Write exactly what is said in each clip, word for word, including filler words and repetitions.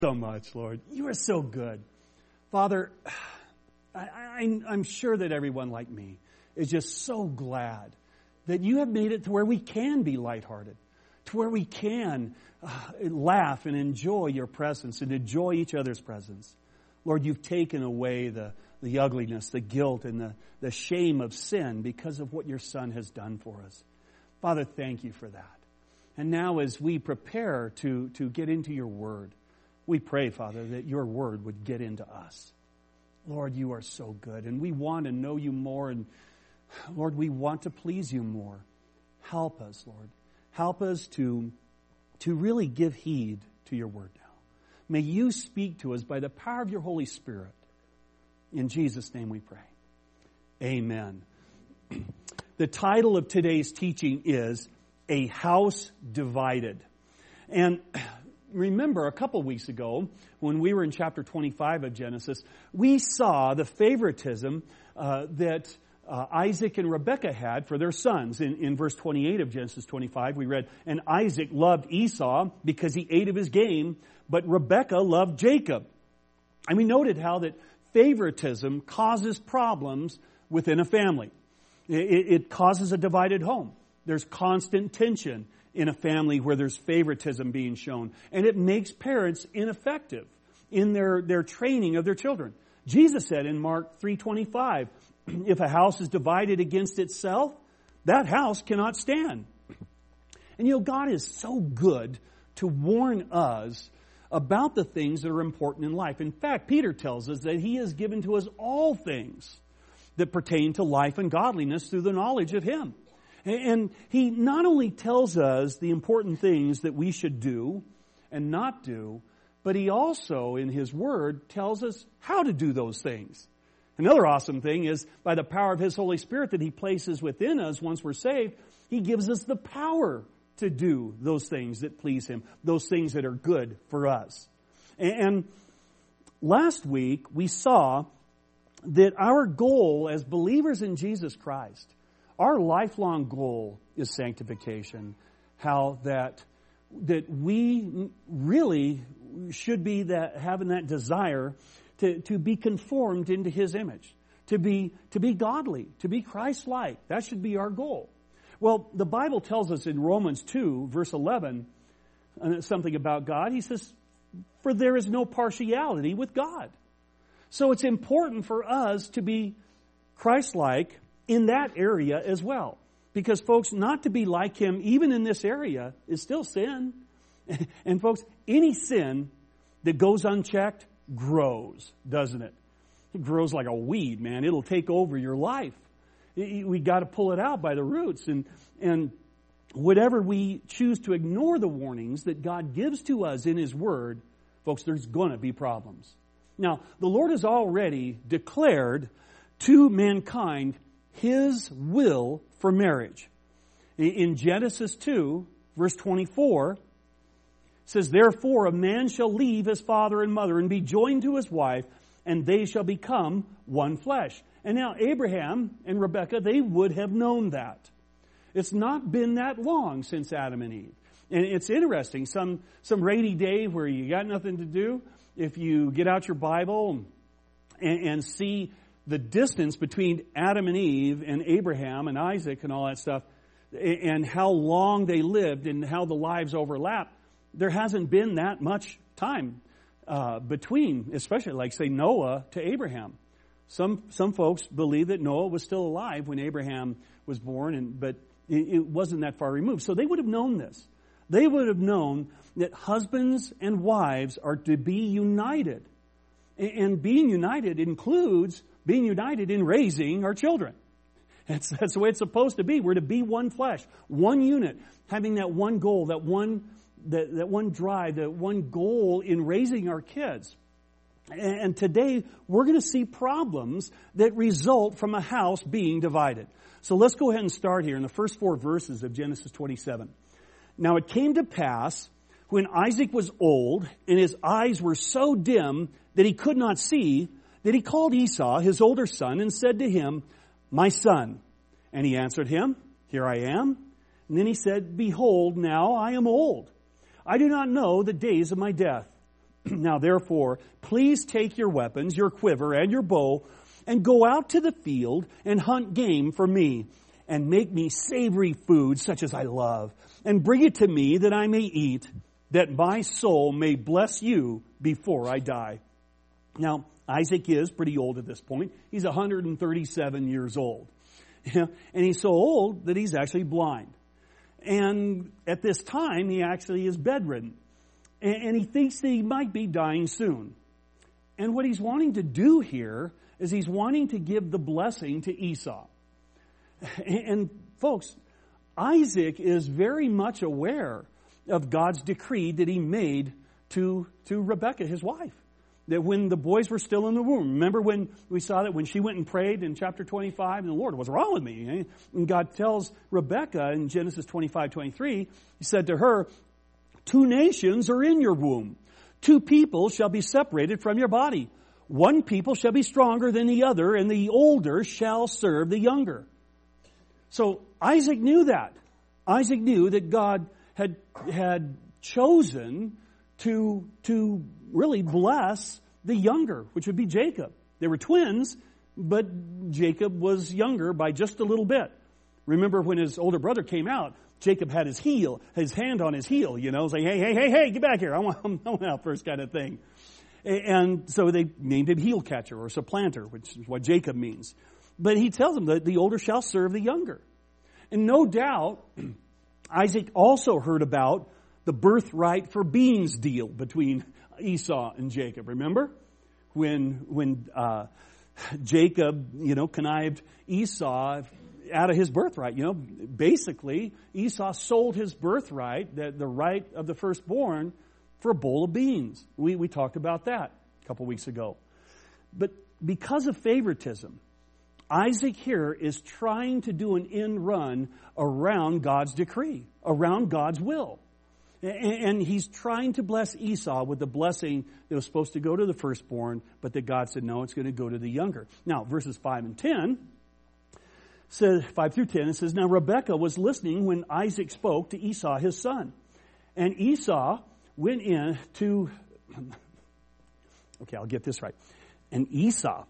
So much, Lord. You are so good. Father, I, I, I'm sure that everyone like me is just so glad that you have made it to where we can be lighthearted, to where we can uh, laugh and enjoy your presence and enjoy each other's presence. Lord, you've taken away the, the ugliness, the guilt, and the, the shame of sin because of what your Son has done for us. Father, thank you for that. And now as we prepare to, to get into your word, we pray, Father, that your word would get into us. Lord, you are so good, and we want to know you more, and Lord, we want to please you more. Help us, Lord. Help us to, to really give heed to your word now. May you speak to us by the power of your Holy Spirit. In Jesus' name we pray. Amen. The title of today's teaching is A House Divided. And remember, a couple weeks ago, when we were in chapter twenty-five of Genesis, we saw the favoritism uh, that uh, Isaac and Rebekah had for their sons. In, in verse twenty-eight of Genesis twenty-five, we read, "And Isaac loved Esau because he ate of his game, but Rebekah loved Jacob." And we noted how that favoritism causes problems within a family. It, it causes a divided home. There's constant tension in a family where there's favoritism being shown. And it makes parents ineffective in their, their training of their children. Jesus said in Mark three twenty-five, if a house is divided against itself, that house cannot stand. And you know, God is so good to warn us about the things that are important in life. In fact, Peter tells us that he has given to us all things that pertain to life and godliness through the knowledge of him. And he not only tells us the important things that we should do and not do, but he also, in his word, tells us how to do those things. Another awesome thing is, by the power of his Holy Spirit that he places within us once we're saved, he gives us the power to do those things that please him, those things that are good for us. And last week, we saw that our goal as believers in Jesus Christ, our lifelong goal is sanctification. How that that we really should be that having that desire to, to be conformed into his image, to be to be godly, to be Christ-like. That should be our goal. Well, the Bible tells us in Romans two, verse eleven, something about God. He says, "For there is no partiality with God." So it's important for us to be Christ-like in that area as well. Because, folks, not to be like him, even in this area, is still sin. And, folks, any sin that goes unchecked grows, doesn't it? It grows like a weed, man. It'll take over your life. We got to pull it out by the roots. And, and whatever we choose to ignore the warnings that God gives to us in his word, folks, there's going to be problems. Now, the Lord has already declared to mankind his will for marriage. In Genesis two, verse twenty-four, it says, "Therefore a man shall leave his father and mother and be joined to his wife, and they shall become one flesh." And now Abraham and Rebekah, they would have known that. It's not been that long since Adam and Eve. And it's interesting, some, some rainy day where you got nothing to do, if you get out your Bible and, and see the distance between Adam and Eve and Abraham and Isaac and all that stuff, and how long they lived and how the lives overlap, there hasn't been that much time uh, between, especially like, say, Noah to Abraham. Some some folks believe that Noah was still alive when Abraham was born, and but it, it wasn't that far removed. So they would have known this. They would have known that husbands and wives are to be united. And being united includes being united in raising our children. That's, that's the way it's supposed to be. We're to be one flesh, one unit, having that one goal, that one, that, that one drive, that one goal in raising our kids. And today, we're going to see problems that result from a house being divided. So let's go ahead and start here in the first four verses of Genesis twenty-seven. "Now it came to pass, when Isaac was old, and his eyes were so dim that he could not see, that he called Esau, his older son, and said to him, 'My son.' And he answered him, 'Here I am.' And then he said, 'Behold, now I am old. I do not know the days of my death. Now therefore, please take your weapons, your quiver, and your bow, and go out to the field and hunt game for me, and make me savory food such as I love, and bring it to me that I may eat, that my soul may bless you before I die. Now, Isaac is pretty old at this point. He's one hundred thirty-seven years old. And he's so old that he's actually blind. And at this time, he actually is bedridden. And he thinks that he might be dying soon. And what he's wanting to do here is he's wanting to give the blessing to Esau. And folks, Isaac is very much aware of God's decree that he made to, to Rebekah, his wife. That when the boys were still in the womb. Remember when we saw that when she went and prayed in chapter twenty-five, and the Lord, what's wrong with me? And God tells Rebekah in Genesis twenty-five twenty-three, he said to her, two nations are in your womb. Two people shall be separated from your body. One people shall be stronger than the other, and the older shall serve the younger. So Isaac knew that. Isaac knew that God had, had chosen to, to really bless the younger, which would be Jacob. They were twins, but Jacob was younger by just a little bit. Remember when his older brother came out, Jacob had his heel, his hand on his heel, you know, saying, hey, hey, hey, hey, get back here. I want, I want out first kind of thing. And so they named him heel catcher or supplanter, which is what Jacob means. But he tells them that the older shall serve the younger. And no doubt, Isaac also heard about the birthright for beans deal between Esau and Jacob. Remember? When, when, uh, Jacob, you know, connived Esau out of his birthright. You know, basically, Esau sold his birthright, the, the right of the firstborn, for a bowl of beans. We, we talked about that a couple weeks ago. But because of favoritism, Isaac here is trying to do an end run around God's decree, around God's will. And he's trying to bless Esau with the blessing that was supposed to go to the firstborn, but that God said, no, it's going to go to the younger. Now, verses five and ten, says, five through ten, it says, now Rebekah was listening when Isaac spoke to Esau, his son. And Esau went in to, okay, I'll get this right. And Esau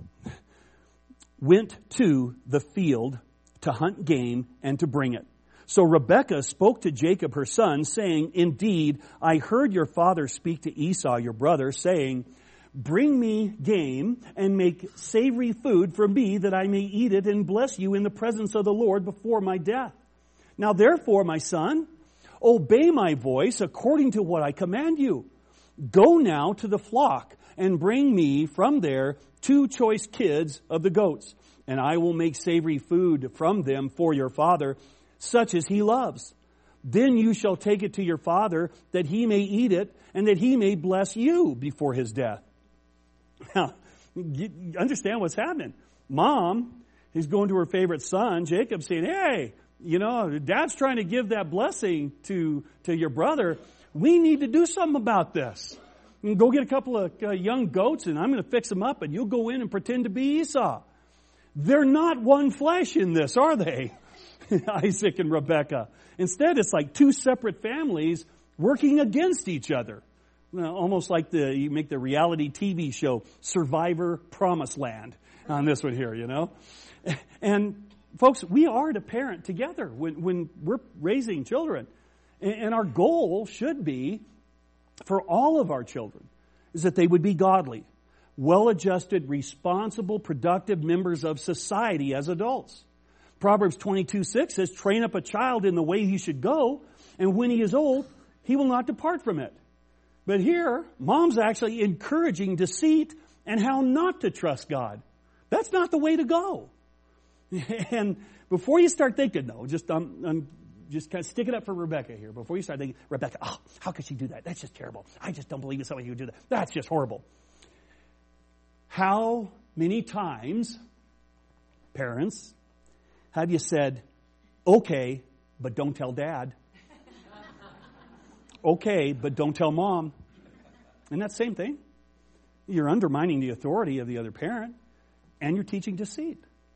went to the field to hunt game and to bring it. So Rebekah spoke to Jacob, her son, saying, indeed, I heard your father speak to Esau, your brother, saying, bring me game and make savory food for me that I may eat it and bless you in the presence of the Lord before my death. Now therefore, my son, obey my voice according to what I command you. Go now to the flock and bring me from there two choice kids of the goats, and I will make savory food from them for your father, such as he loves. Then you shall take it to your father, that he may eat it, and that he may bless you before his death. Now, you understand what's happening. Mom is going to her favorite son, Jacob, saying, hey, you know, Dad's trying to give that blessing to, to your brother. We need to do something about this. And go get a couple of uh, young goats, and I'm going to fix them up, and you'll go in and pretend to be Esau. They're not one flesh in this, are they? Isaac and Rebekah. Instead, it's like two separate families working against each other. You know, almost like the you make the reality T V show Survivor Promised Land on this one here, you know. And folks, we are to parent together when, when we're raising children. And, and our goal should be for all of our children is that they would be godly, well-adjusted, responsible, productive members of society as adults. Proverbs twenty-two six says, train up a child in the way he should go, and when he is old, he will not depart from it. But here, Mom's actually encouraging deceit and how not to trust God. That's not the way to go. And before you start thinking, no, just um, um, just kind of stick it up for Rebekah here. Before you start thinking, Rebekah, oh, how could she do that? That's just terrible. I just don't believe that somebody would do that. That's just horrible. How many times, parents, have you said, okay, but don't tell Dad? Okay, but don't tell Mom. Isn't that the same thing? You're undermining the authority of the other parent, and you're teaching deceit.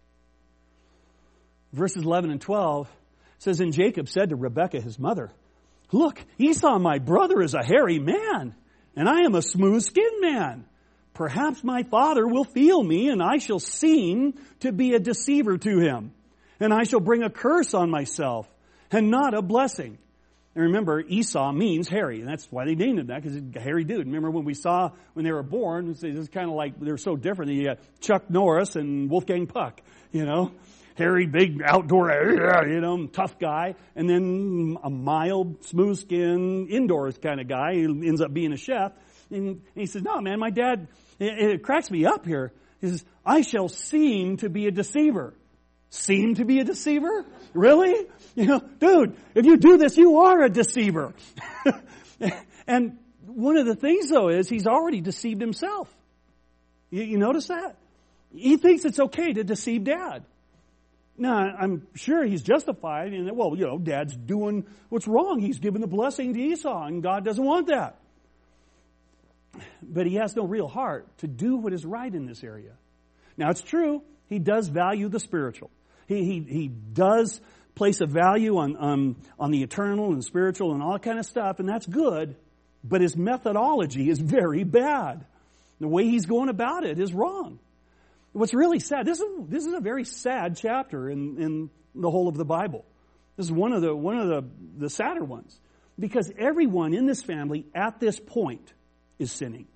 Verses eleven and twelve says, and Jacob said to Rebekah, his mother, look, Esau, my brother, is a hairy man, and I am a smooth-skinned man. Perhaps my father will feel me, and I shall seem to be a deceiver to him. And I shall bring a curse on myself, and not a blessing. And remember, Esau means hairy, and that's why they named him that, because he's a hairy dude. Remember when we saw, when they were born, it's, it's kind of like, they're so different. You got Chuck Norris and Wolfgang Puck, you know. Hairy, big, outdoor, you know, tough guy. And then a mild, smooth-skinned, indoors kind of guy who ends up being a chef. And he says, no, man, my dad, it, it cracks me up here. He says, I shall seem to be a deceiver. Seem to be a deceiver? Really? You know, dude, if you do this, you are a deceiver. And one of the things, though, is he's already deceived himself. You, you notice that? He thinks it's okay to deceive Dad. Now, I'm sure he's justified in that, well, you know, Dad's doing what's wrong. He's giving the blessing to Esau, and God doesn't want that. But he has no real heart to do what is right in this area. Now, it's true, he does value the spiritual. He he, he does place a value on, um, on the eternal and spiritual and all that kind of stuff, and that's good, but his methodology is very bad. The way he's going about it is wrong. What's really sad, this is this is a very sad chapter in, in the whole of the Bible. This is one of the one of the, the sadder ones. Because everyone in this family at this point is sinning.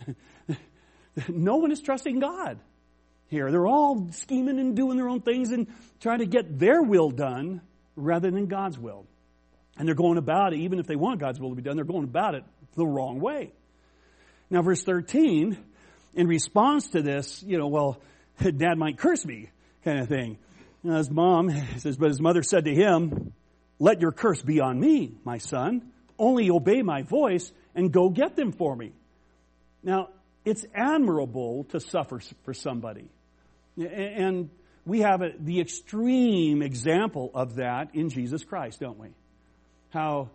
No one is trusting God here. They're all scheming and doing their own things and trying to get their will done rather than God's will. And they're going about it, even if they want God's will to be done, they're going about it the wrong way. Now, verse thirteen, in response to this, you know, well, Dad might curse me, kind of thing. You know, his mom says, but his mother said to him, let your curse be on me, my son. Only obey my voice and go get them for me. Now, it's admirable to suffer for somebody. And we have a, the extreme example of that in Jesus Christ, don't we? How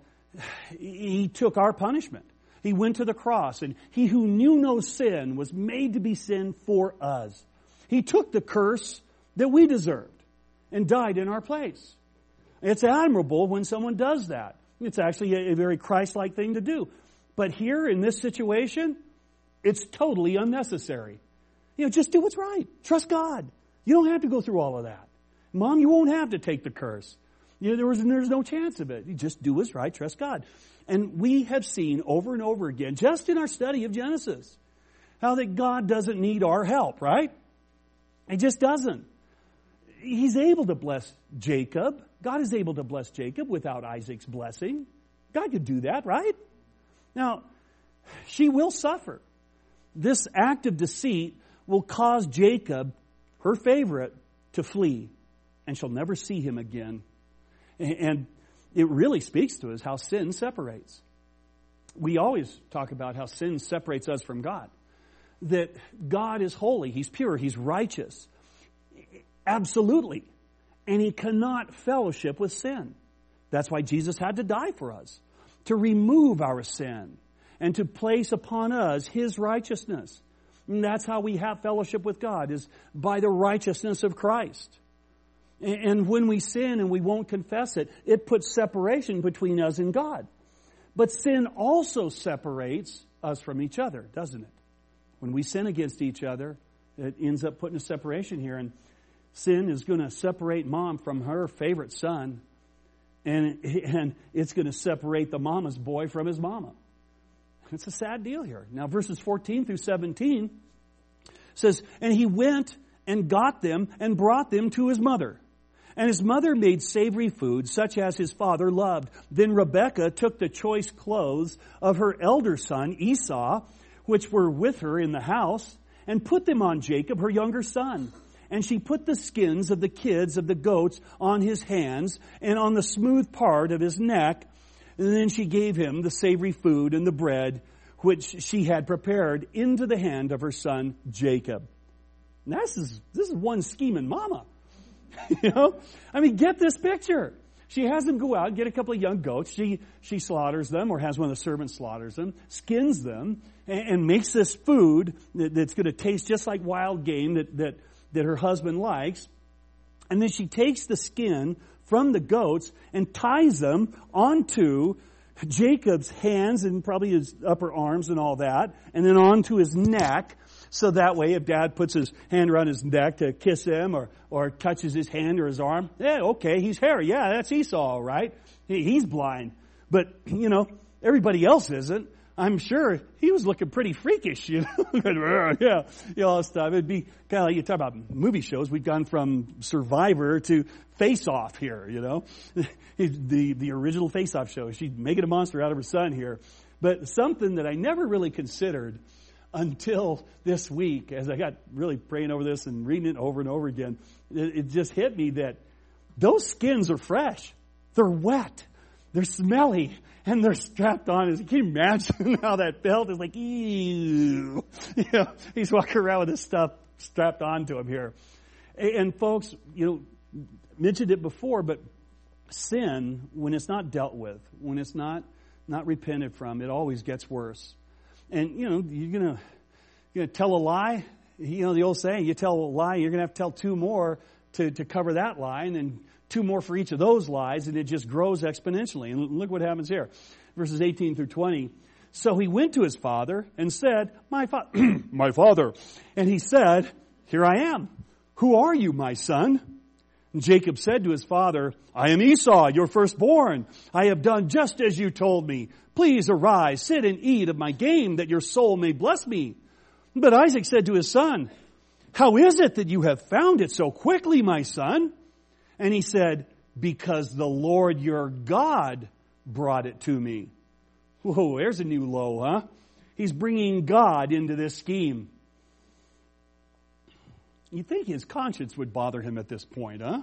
he took our punishment. He went to the cross, and he who knew no sin was made to be sin for us. He took the curse that we deserved and died in our place. It's admirable when someone does that. It's actually a, a very Christ-like thing to do. But here in this situation, it's totally unnecessary. You know, just do what's right. Trust God. You don't have to go through all of that. Mom, you won't have to take the curse. You know, there was, there's no chance of it. You just do what's right. Trust God. And we have seen over and over again, just in our study of Genesis, how that God doesn't need our help, right? He just doesn't. He's able to bless Jacob. God is able to bless Jacob without Isaac's blessing. God could do that, right? Now, she will suffer. This act of deceit will cause Jacob, her favorite, to flee, and she'll never see him again. And it really speaks to us how sin separates. We always talk about how sin separates us from God. That God is holy, He's pure, He's righteous. Absolutely. And He cannot fellowship with sin. That's why Jesus had to die for us. To remove our sin. And to place upon us His righteousness. And that's how we have fellowship with God, is by the righteousness of Christ. And when we sin and we won't confess it, it puts separation between us and God. But sin also separates us from each other, doesn't it? When we sin against each other, it ends up putting a separation here. And sin is going to separate mom from her favorite son. And, and it's going to separate the mama's boy from his mama. It's a sad deal here. Now, verses fourteen through seventeen says, and he went and got them and brought them to his mother. And his mother made savory food, such as his father loved. Then Rebekah took the choice clothes of her elder son, Esau, which were with her in the house, and put them on Jacob, her younger son. And she put the skins of the kids of the goats on his hands and on the smooth part of his neck. And then she gave him the savory food and the bread, which she had prepared, into the hand of her son, Jacob. And this is, this is one scheming mama. You know, I mean, get this picture. She has them go out, get a couple of young goats. She she slaughters them, or has one of the servants slaughters them, skins them, and, and makes this food that, that's going to taste just like wild game that, that, that her husband likes. And then she takes the skin from the goats and ties them onto Jacob's hands and probably his upper arms and all that, and then onto his neck. So that way, if Dad puts his hand around his neck to kiss him or, or touches his hand or his arm, yeah, okay, he's hairy. Yeah, that's Esau, all right. He, he's blind. But, you know, everybody else isn't. I'm sure he was looking pretty freakish, you know. yeah, you know, all this stuff. It'd be kind of like you talk about movie shows. We've gone from Survivor to Face Off here, you know. the the original Face Off show. She's making a monster out of her son here. But something that I never really considered until this week, as I got really praying over this and reading it over and over again, it, it just hit me that those skins are fresh. They're wet. They're smelly. And they're strapped on. Can you imagine how that felt? It's like, ew. You know, he's walking around with this stuff strapped onto him here. And folks, you know, mentioned it before, but sin, when it's not dealt with, when it's not not repented from, it always gets worse. And, you know, you're gonna you're gonna tell a lie. You know the old saying, you tell a lie, you're gonna have to tell two more to, to cover that lie, and then two more for each of those lies, and it just grows exponentially. And look what happens here. Verses eighteen through twenty. So he went to his father and said, My fa- my father. And he said, Here I am. Who are you, my son? And Jacob said to his father, I am Esau, your firstborn. I have done just as you told me. Please arise, sit and eat of my game, that your soul may bless me. But Isaac said to his son, How is it that you have found it so quickly, my son? And he said, Because the Lord your God brought it to me. Whoa, there's a new low, huh? He's bringing God into this scheme. You'd think his conscience would bother him at this point, huh?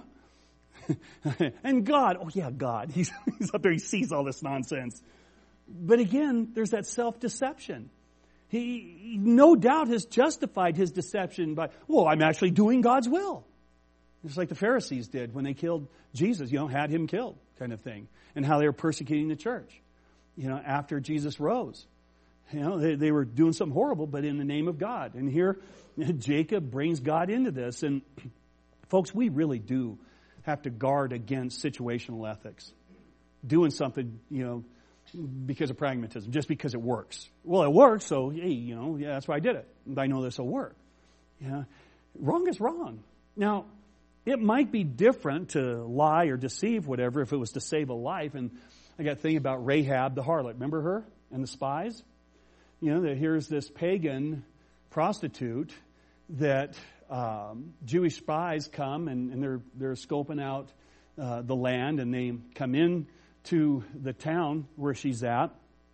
And God, oh yeah, God. He's, he's up there, he sees all this nonsense. But again, there's that self-deception. He, he no doubt has justified his deception by, well, I'm actually doing God's will. Just like the Pharisees did when they killed Jesus, you know, had him killed kind of thing. And how they were persecuting the church, you know, after Jesus rose. You know, they, they were doing something horrible, but in the name of God. And here, Jacob brings God into this. And folks, we really do have to guard against situational ethics. Doing something, you know, because of pragmatism, just because it works. Well, it works, so, hey, you know, yeah, that's why I did it. And I know this will work. Yeah, wrong is wrong. Now, it might be different to lie or deceive, whatever, if it was to save a life. And I got thinking about Rahab the harlot. Remember her and the spies? You know, that here's this pagan prostitute that um, Jewish spies come and, and they're they're scoping out uh, the land, and they come in to the town where she's at,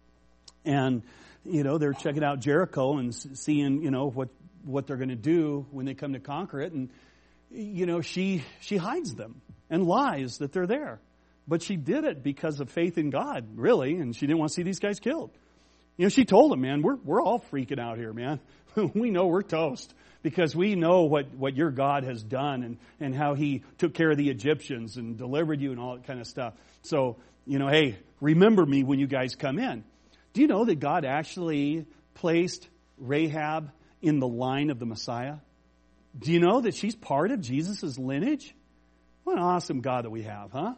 and you know they're checking out Jericho and seeing you know what what they're going to do when they come to conquer it, and you know she she hides them and lies that they're there, but she did it because of faith in God, really, and she didn't want to see these guys killed. You know, she told them, man, we're we're all freaking out here, man. We know we're toast because we know what, what your God has done and, and how he took care of the Egyptians and delivered you and all that kind of stuff. So, you know, hey, remember me when you guys come in. Do you know that God actually placed Rahab in the line of the Messiah? Do you know that she's part of Jesus' lineage? What an awesome God that we have, huh?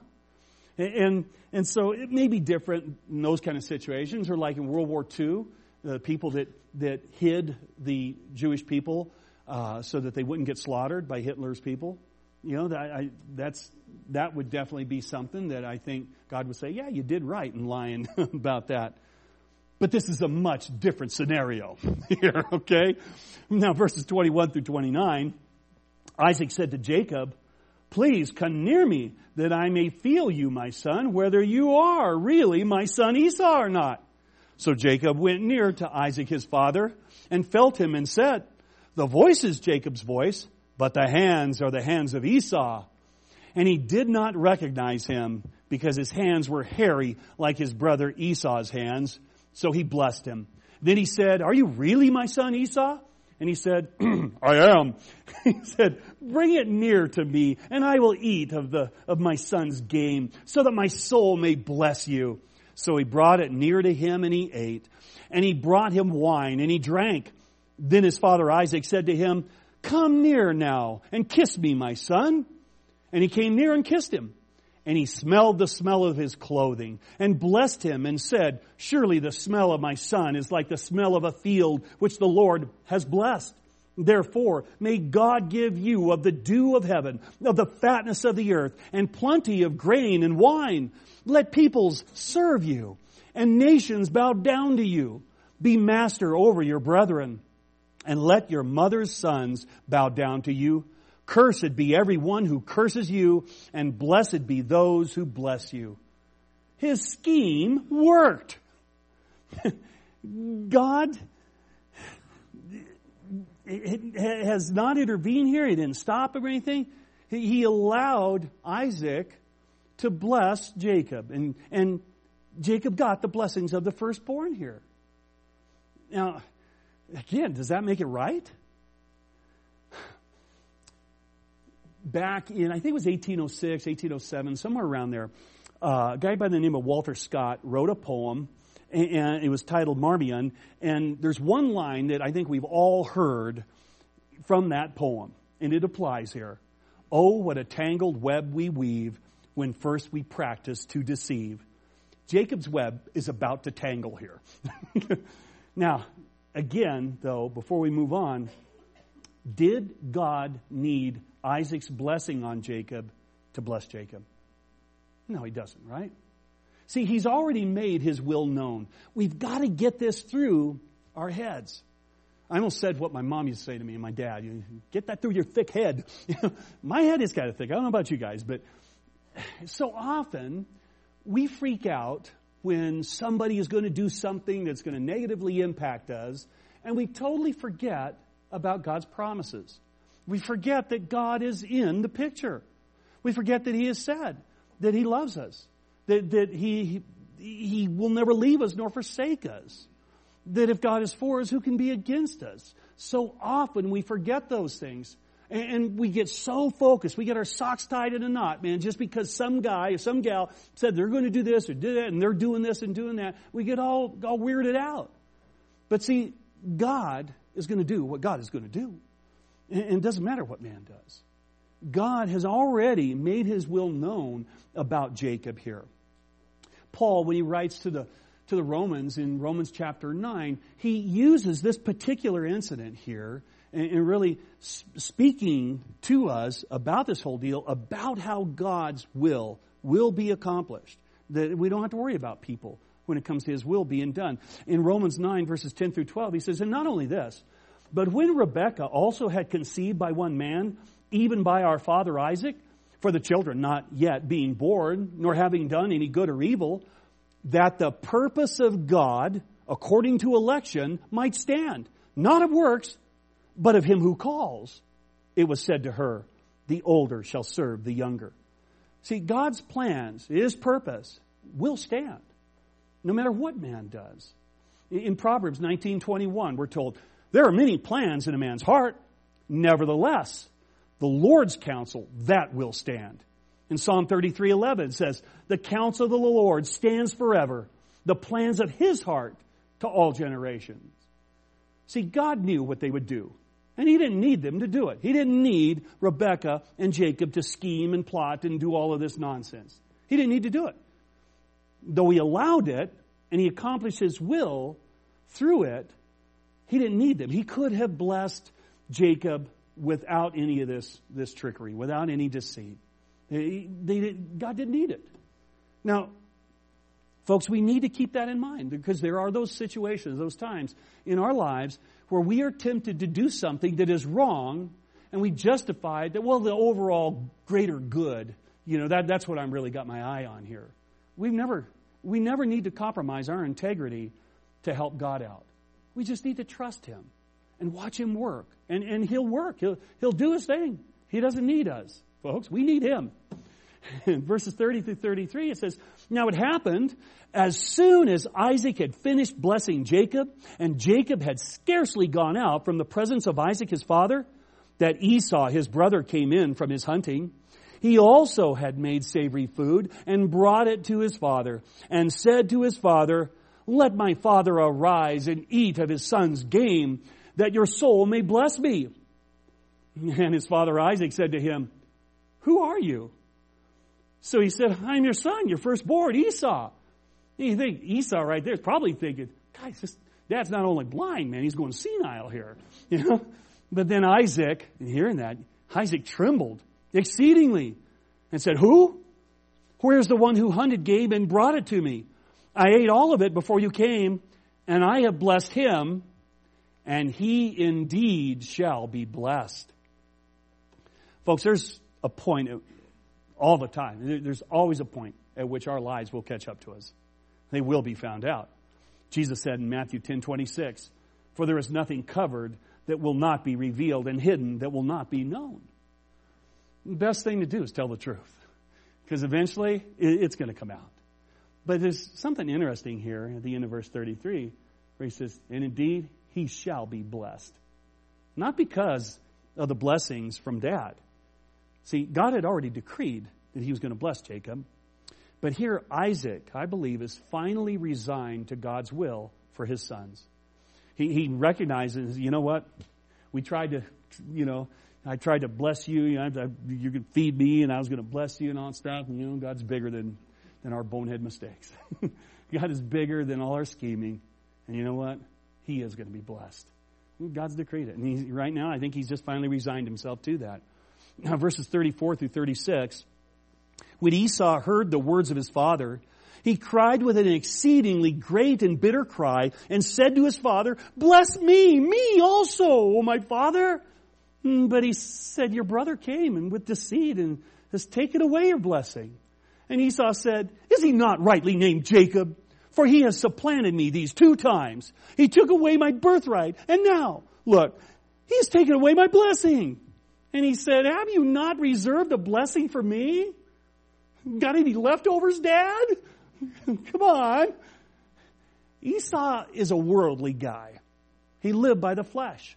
And and so it may be different in those kind of situations, or like in World War Two, the people that, that hid the Jewish people uh, so that they wouldn't get slaughtered by Hitler's people. You know, that I, that's that would definitely be something that I think God would say, yeah, you did right in lying about that. But this is a much different scenario here, okay? Now, verses twenty-one through twenty-nine, Isaac said to Jacob, Please come near me, that I may feel you, my son, whether you are really my son Esau or not. So Jacob went near to Isaac his father, and felt him, and said, The voice is Jacob's voice, but the hands are the hands of Esau. And he did not recognize him, because his hands were hairy like his brother Esau's hands. So he blessed him. Then he said, Are you really my son Esau? And he said, I am. He said, Bring it near to me, and I will eat of the of my son's game, so that my soul may bless you. So he brought it near to him, and he ate. And he brought him wine, and he drank. Then his father Isaac said to him, Come near now, and kiss me, my son. And he came near and kissed him. And he smelled the smell of his clothing, and blessed him, and said, surely the smell of my son is like the smell of a field which the Lord has blessed. Therefore, may God give you of the dew of heaven, of the fatness of the earth, and plenty of grain and wine. Let peoples serve you, and nations bow down to you. Be master over your brethren, and let your mother's sons bow down to you. Cursed be every one who curses you, and blessed be those who bless you. His scheme worked. God has not intervened here. He didn't stop him or anything. He allowed Isaac to bless Jacob. And, and Jacob got the blessings of the firstborn here. Now, again, does that make it right? Back in, I think it was eighteen oh six, eighteen oh seven, somewhere around there, uh, a guy by the name of Walter Scott wrote a poem, and, and it was titled Marmion, and there's one line that I think we've all heard from that poem, and it applies here. Oh, what a tangled web we weave when first we practice to deceive. Jacob's web is about to tangle here. Now, again, though, before we move on, did God need Isaac's blessing on Jacob to bless Jacob? No, he doesn't, right? See, he's already made his will known. We've got to get this through our heads. I almost said what my mom used to say to me and my dad. You get that through your thick head. My head is kind of thick. I don't know about you guys, but so often we freak out when somebody is going to do something that's going to negatively impact us, and we totally forget about God's promises. We forget that God is in the picture. We forget that He has said that He loves us, that, that He He will never leave us nor forsake us, that if God is for us, who can be against us? So often we forget those things, and, and we get so focused. We get our socks tied in a knot, man, just because some guy or some gal said they're going to do this or do that, and they're doing this and doing that. We get all, all weirded out. But see, God is going to do what God is going to do. And it doesn't matter what man does. God has already made His will known about Jacob here. Paul, when he writes to the to the Romans in Romans chapter nine, he uses this particular incident here and, and really speaking to us about this whole deal, about how God's will will be accomplished. That we don't have to worry about people when it comes to His will being done. In Romans nine, verses ten through twelve, he says, and not only this, but when Rebekah also had conceived by one man, even by our father Isaac, for the children not yet being born, nor having done any good or evil, that the purpose of God, according to election, might stand, not of works, but of Him who calls, it was said to her, the older shall serve the younger. See, God's plans, His purpose, will stand, no matter what man does. In Proverbs nineteen twenty-one, we're told, there are many plans in a man's heart. Nevertheless, the Lord's counsel, that will stand. In Psalm thirty-three eleven, it says, the counsel of the Lord stands forever, the plans of His heart to all generations. See, God knew what they would do, and He didn't need them to do it. He didn't need Rebekah and Jacob to scheme and plot and do all of this nonsense. He didn't need to do it. Though He allowed it, and He accomplished His will through it, He didn't need them. He could have blessed Jacob without any of this, this trickery, without any deceit. They, they, God didn't need it. Now, folks, we need to keep that in mind, because there are those situations, those times in our lives where we are tempted to do something that is wrong, and we justify that, well, the overall greater good, you know, that, that's what I'm really got my eye on here. We've never, we never need to compromise our integrity to help God out. We just need to trust Him and watch Him work. And, and He'll work. He'll, he'll do His thing. He doesn't need us, folks. We need Him. In verses thirty through thirty-three, it says, now it happened, as soon as Isaac had finished blessing Jacob, and Jacob had scarcely gone out from the presence of Isaac his father, that Esau his brother came in from his hunting. He also had made savory food and brought it to his father, and said to his father, let my father arise and eat of his son's game, that your soul may bless me. And his father Isaac said to him, who are you? So he said, I'm your son, your firstborn, Esau. And you think, Esau right there is probably thinking, guys, this dad's not only blind, man, he's going senile here. You know? But then Isaac, hearing that, Isaac trembled exceedingly and said, who? Where's the one who hunted game and brought it to me? I ate all of it before you came, and I have blessed him, and he indeed shall be blessed. Folks, there's a point all the time. There's always a point at which our lies will catch up to us. They will be found out. Jesus said in Matthew ten twenty-six, for there is nothing covered that will not be revealed, and hidden that will not be known. The best thing to do is tell the truth, because eventually it's going to come out. But there's something interesting here at the end of verse thirty-three, where he says, and indeed he shall be blessed. Not because of the blessings from Dad. See, God had already decreed that he was going to bless Jacob. But here Isaac, I believe, is finally resigned to God's will for his sons. He, he recognizes, you know what? We tried to, you know, I tried to bless you. You know, you could feed me, and I was going to bless you and all that stuff. And, you know, God's bigger than, than our bonehead mistakes. God is bigger than all our scheming. And you know what? He is going to be blessed. God's decreed it. And he, right now, I think he's just finally resigned himself to that. Now, verses thirty-four through thirty-six. When Esau heard the words of his father, he cried with an exceedingly great and bitter cry and said to his father, bless me, me also, O my father. But he said, your brother came and with deceit and has taken away your blessing. And Esau said, is he not rightly named Jacob? For he has supplanted me these two times. He took away my birthright. And now, look, he has taken away my blessing. And he said, have you not reserved a blessing for me? Got any leftovers, Dad? Come on. Esau is a worldly guy. He lived by the flesh.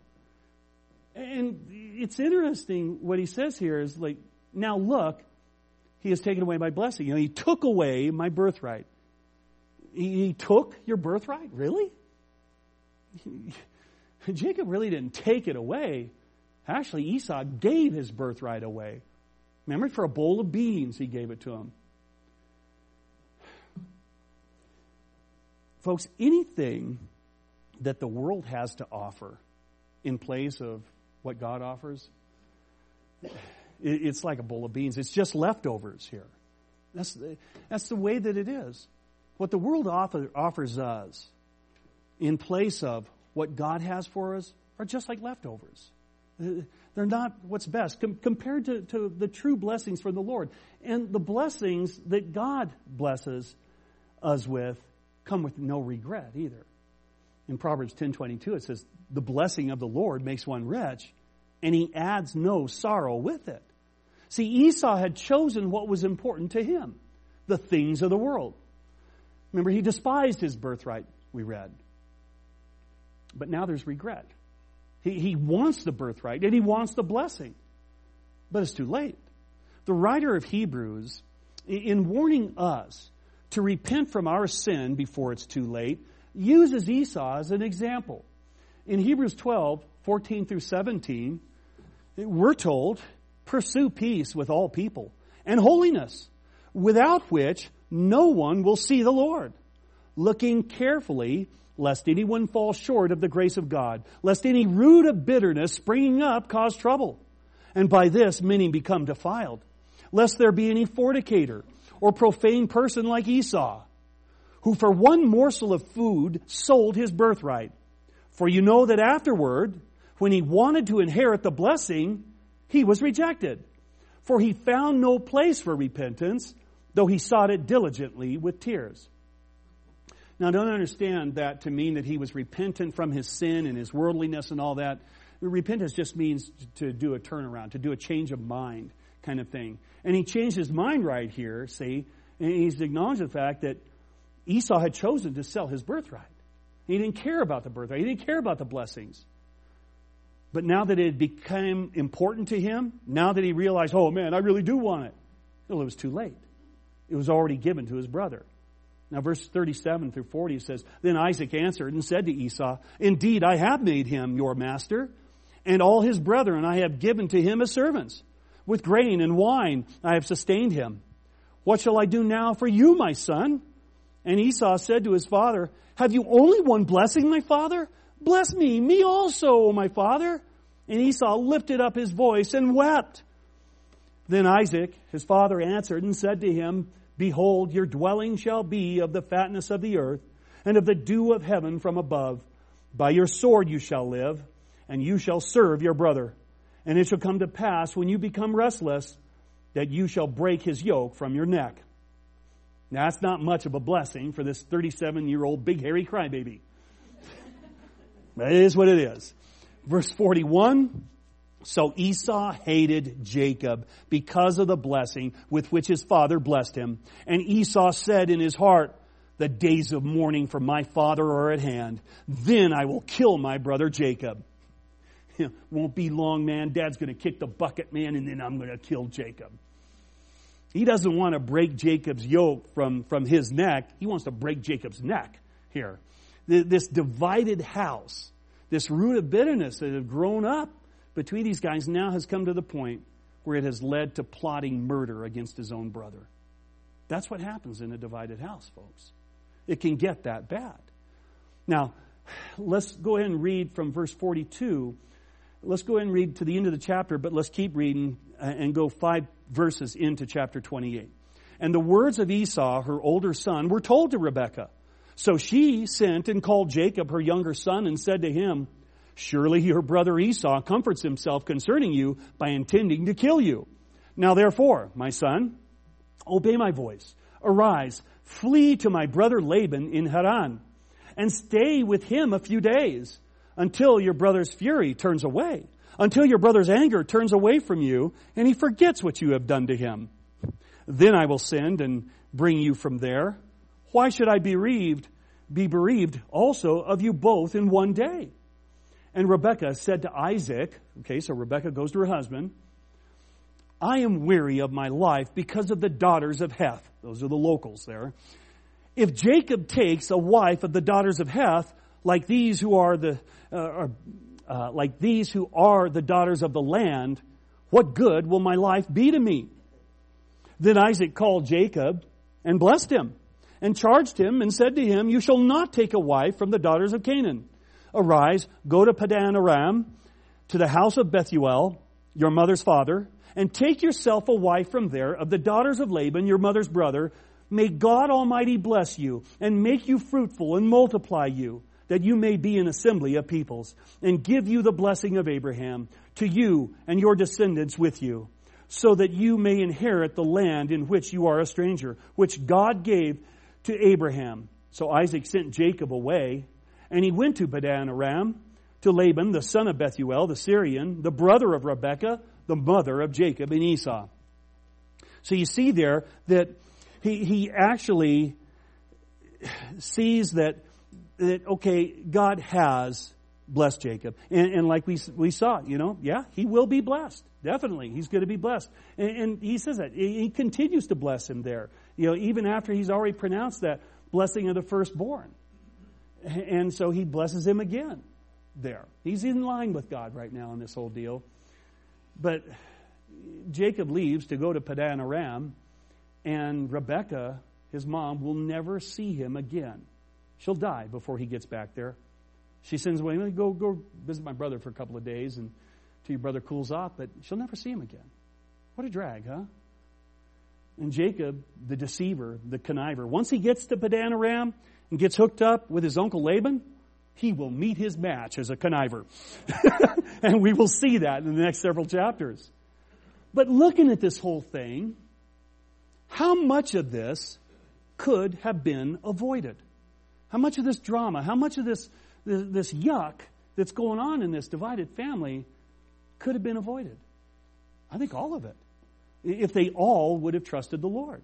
And it's interesting what he says here is like, now look, he has taken away my blessing. You know, he took away my birthright. He, he took your birthright? Really? Jacob really didn't take it away. Actually, Esau gave his birthright away. Remember, for a bowl of beans, he gave it to him. Folks, anything that the world has to offer in place of what God offers, it's like a bowl of beans. It's just leftovers here. That's the, that's the way that it is. What the world offer, offers us in place of what God has for us are just like leftovers. They're not what's best com- compared to, to the true blessings from the Lord. And the blessings that God blesses us with come with no regret either. In Proverbs ten twenty-two, it says, the blessing of the Lord makes one rich, and he adds no sorrow with it. See, Esau had chosen what was important to him, the things of the world. Remember, he despised his birthright, we read. But now there's regret. He, he wants the birthright, and he wants the blessing. But it's too late. The writer of Hebrews, in warning us to repent from our sin before it's too late, uses Esau as an example. In Hebrews twelve, fourteen through seventeen, we're told, pursue peace with all people and holiness, without which no one will see the Lord. Looking carefully, lest anyone fall short of the grace of God, lest any root of bitterness springing up cause trouble, and by this many become defiled, lest there be any fornicator or profane person like Esau, who for one morsel of food sold his birthright. For you know that afterward, when he wanted to inherit the blessing, he was rejected. For he found no place for repentance, though he sought it diligently with tears. Now, don't understand that to mean that he was repentant from his sin and his worldliness and all that. Repentance just means to do a turnaround, to do a change of mind kind of thing. And he changed his mind right here, see, and he's acknowledged the fact that Esau had chosen to sell his birthright. He didn't care about the birthright. He didn't care about the blessings. But now that it had become important to him, now that he realized, oh man, I really do want it. Well, it was too late. It was already given to his brother. Now, verse thirty-seven through forty says, then Isaac answered and said to Esau, indeed, I have made him your master, and all his brethren I have given to him as servants. With grain and wine I have sustained him. What shall I do now for you, my son? And Esau said to his father, have you only one blessing, my father? Bless me, me also, O my father. And Esau lifted up his voice and wept. Then Isaac, his father, answered and said to him, behold, your dwelling shall be of the fatness of the earth, and of the dew of heaven from above. By your sword you shall live, and you shall serve your brother. And it shall come to pass, when you become restless, that you shall break his yoke from your neck. Now, that's not much of a blessing for this thirty-seven-year-old big hairy crybaby. But it is what it is. Verse forty-one, so Esau hated Jacob because of the blessing with which his father blessed him. And Esau said in his heart, the days of mourning for my father are at hand. Then I will kill my brother Jacob. Won't be long, man. Dad's going to kick the bucket, man, and then I'm going to kill Jacob. He doesn't want to break Jacob's yoke from, from his neck. He wants to break Jacob's neck here. This divided house, this root of bitterness that had grown up between these guys now has come to the point where it has led to plotting murder against his own brother. That's what happens in a divided house, folks. It can get that bad. Now, let's go ahead and read from verse forty-two. Let's go ahead and read to the end of the chapter, but let's keep reading and go five verses into chapter twenty-eight. And the words of Esau, her older son, were told to Rebekah. So she sent and called Jacob, her younger son, and said to him, surely your brother Esau comforts himself concerning you by intending to kill you. Now therefore, my son, obey my voice. Arise, flee to my brother Laban in Haran, and stay with him a few days, until your brother's fury turns away, until your brother's anger turns away from you, and he forgets what you have done to him. Then I will send and bring you from there. Why should I be bereaved, be bereaved also of you both in one day? And Rebekah said to Isaac, okay, so Rebekah goes to her husband, I am weary of my life because of the daughters of Heth. Those are the locals there. If Jacob takes a wife of the daughters of Heth, like these who are the uh, are, uh, like these who are the daughters of the land, what good will my life be to me? Then Isaac called Jacob and blessed him, and charged him and said to him, you shall not take a wife from the daughters of Canaan. Arise, go to Padan Aram, to the house of Bethuel, your mother's father, and take yourself a wife from there of the daughters of Laban, your mother's brother. May God Almighty bless you, and make you fruitful, and multiply you, that you may be an assembly of peoples, and give you the blessing of Abraham to you and your descendants with you, so that you may inherit the land in which you are a stranger, which God gave to Abraham. So Isaac sent Jacob away, and he went to Padan Aram, to Laban, the son of Bethuel, the Syrian, the brother of Rebekah, the mother of Jacob and Esau. So you see there that he, he actually sees that, that, okay, God has blessed Jacob. And, and like we, we saw, you know, yeah, he will be blessed. Definitely, he's going to be blessed. And, and he says that. He continues to bless him there. You know, even after he's already pronounced that blessing of the firstborn. And so he blesses him again there. He's in line with God right now in this whole deal. But Jacob leaves to go to Padan Aram, and Rebekah, his mom, will never see him again. She'll die before he gets back there. She sends away, go go visit my brother for a couple of days and till your brother cools off, but she'll never see him again. What a drag, huh? And Jacob, the deceiver, the conniver, once he gets to Padan Aram and gets hooked up with his uncle Laban, he will meet his match as a conniver. And we will see that in the next several chapters. But looking at this whole thing, how much of this could have been avoided? How much of this drama, how much of this, this yuck that's going on in this divided family could have been avoided? I think all of it. If they all would have trusted the Lord.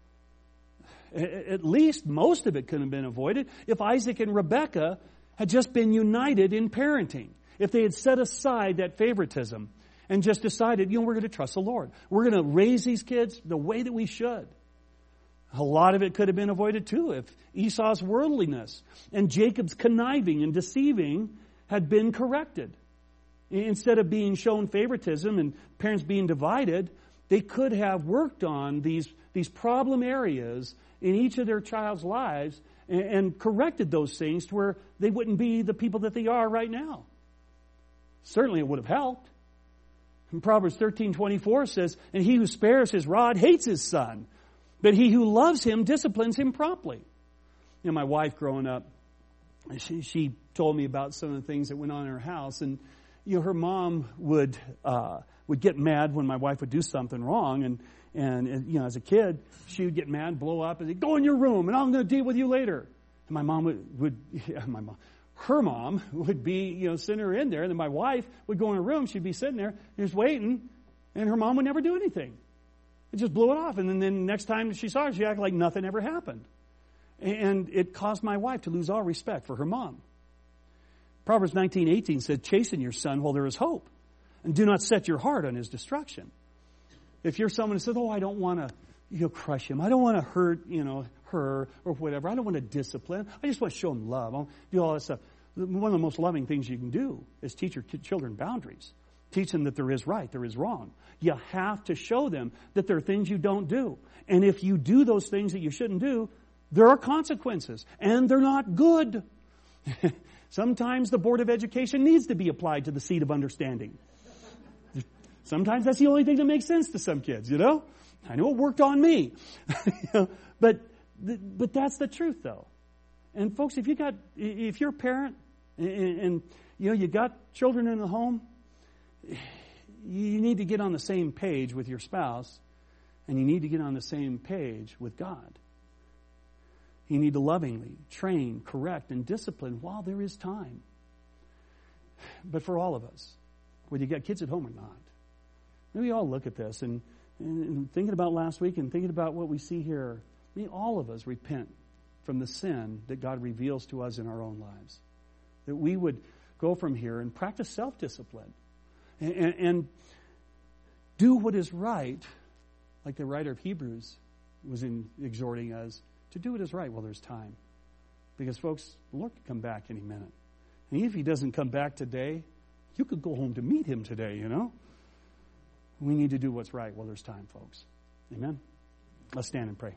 At least most of it could have been avoided if Isaac and Rebekah had just been united in parenting. If they had set aside that favoritism and just decided, you know, we're going to trust the Lord. We're going to raise these kids the way that we should. A lot of it could have been avoided too if Esau's worldliness and Jacob's conniving and deceiving had been corrected. Instead of being shown favoritism and parents being divided, they could have worked on these, these problem areas in each of their child's lives and, and corrected those things to where they wouldn't be the people that they are right now. Certainly it would have helped. And Proverbs thirteen twenty-four says, and he who spares his rod hates his son, but he who loves him disciplines him promptly. You know, my wife growing up, she, she told me about some of the things that went on in her house. And, you know, her mom would uh, would get mad when my wife would do something wrong. And, and, and, you know, as a kid, she would get mad, blow up, and say, go in your room, and I'm going to deal with you later. And my mom would, would yeah, my mom, her mom would be, you know, sending her in there. And then my wife would go in her room. She'd be sitting there just waiting. And her mom would never do anything. It just blew it off. And then, then next time she saw her, she acted like nothing ever happened. And it caused my wife to lose all respect for her mom. Proverbs nineteen eighteen said, chasten your son while there is hope, and do not set your heart on his destruction. If you're someone who says, oh, I don't want to, you know, crush him. I don't want to hurt, you know, her or whatever. I don't want to discipline. I just want to show him love. I'll do all that stuff. One of the most loving things you can do is teach your children boundaries. Teach them that there is right, there is wrong. You have to show them that there are things you don't do. And if you do those things that you shouldn't do, there are consequences. And they're not good. Sometimes the Board of Education needs to be applied to the seat of understanding. Sometimes that's the only thing that makes sense to some kids, you know? I know it worked on me. You know? But but that's the truth, though. And folks, if you got if you're a parent and, and you know you got children in the home, you need to get on the same page with your spouse, and you need to get on the same page with God. You need to lovingly train, correct, and discipline while there is time. But for all of us, whether you got kids at home or not, maybe all look at this and, and thinking about last week and thinking about what we see here, may all of us repent from the sin that God reveals to us in our own lives. That we would go from here and practice self-discipline and, and, and do what is right, like the writer of Hebrews was in exhorting us to do what is right while there's time. Because, folks, the Lord could come back any minute. And if He doesn't come back today, you could go home to meet Him today, you know. We need to do what's right while there's time, folks. Amen? Let's stand and pray.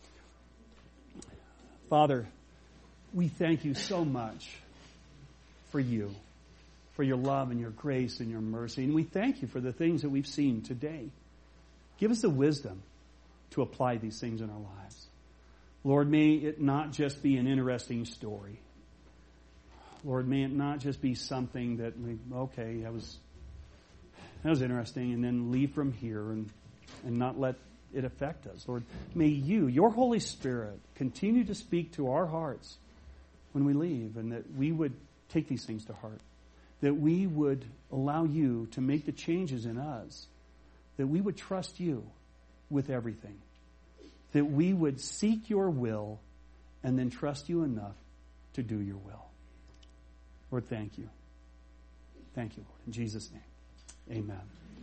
Father, we thank You so much for You, for Your love and Your grace and Your mercy. And we thank You for the things that we've seen today. Give us the wisdom to apply these things in our lives. Lord, may it not just be an interesting story. Lord, may it not just be something that we, okay, that was that was interesting, and then leave from here and, and not let it affect us. Lord, may You, Your Holy Spirit, continue to speak to our hearts when we leave, and that we would take these things to heart. That we would allow You to make the changes in us. That we would trust You with everything. That we would seek Your will and then trust You enough to do Your will. Lord, thank You. Thank You, Lord. In Jesus' name, amen.